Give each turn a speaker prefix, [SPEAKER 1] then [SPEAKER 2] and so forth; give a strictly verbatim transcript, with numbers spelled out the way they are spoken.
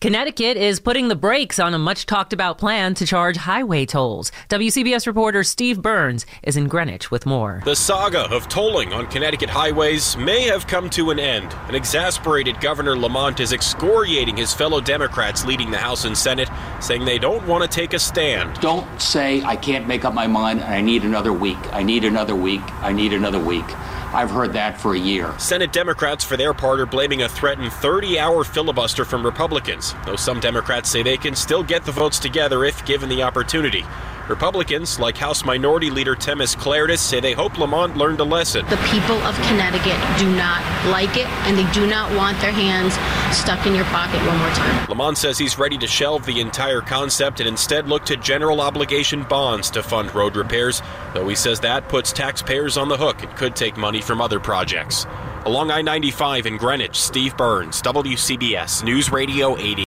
[SPEAKER 1] Connecticut is putting the brakes on a much-talked-about plan to charge highway tolls. W C B S reporter Steve Burns is in Greenwich with more.
[SPEAKER 2] The saga of tolling on Connecticut highways may have come to an end. An exasperated Governor Lamont is excoriating his fellow Democrats leading the House and Senate, saying they don't want to take a stand.
[SPEAKER 3] Don't say, I can't make up my mind, and I need another week. I need another week. I need another week. I've heard that for a year.
[SPEAKER 2] Senate Democrats, for their part, are blaming a threatened thirty-hour filibuster from Republicans, though some Democrats say they can still get the votes together if given the opportunity. Republicans, like House Minority Leader Themis Klerdis, say they hope Lamont learned a lesson.
[SPEAKER 4] The people of Connecticut do not like it, and they do not want their hands stuck in your pocket one more time.
[SPEAKER 2] Lamont says he's ready to shelve the entire concept and instead look to general obligation bonds to fund road repairs, though he says that puts taxpayers on the hook and could take money from other projects. Along I ninety-five in Greenwich, Steve Burns, W C B S News Radio eighty.